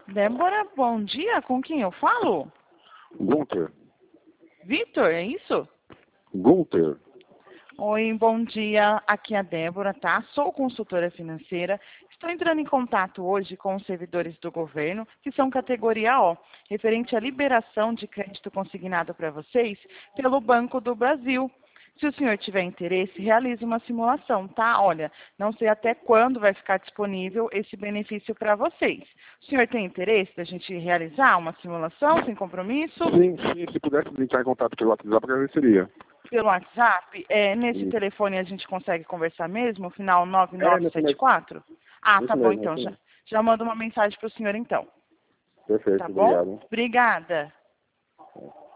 Débora, bom dia. Com quem eu falo? Gunter. Vitor, é isso? Gunter. Oi, bom dia. Aqui é a Débora, tá? Sou consultora financeira. Estou entrando em contato hoje com os servidores do governo, que são categoria O, referente à liberação de crédito consignado para vocês pelo Banco do Brasil. Se o senhor tiver interesse, realize uma simulação, tá? Olha, não sei até quando vai ficar disponível esse benefício para vocês. O senhor tem interesse da gente realizar uma simulação sem compromisso? Sim, se pudesse entrar em contato pelo WhatsApp, agradeceria. Pelo WhatsApp? Nesse telefone a gente consegue conversar mesmo? Final Nesse mesmo. 9974? Ah, tá bom, Mesmo, então. esse Já, mesmo. já mando uma mensagem para o senhor, então. Perfeito, Tá bom? obrigado. Obrigada.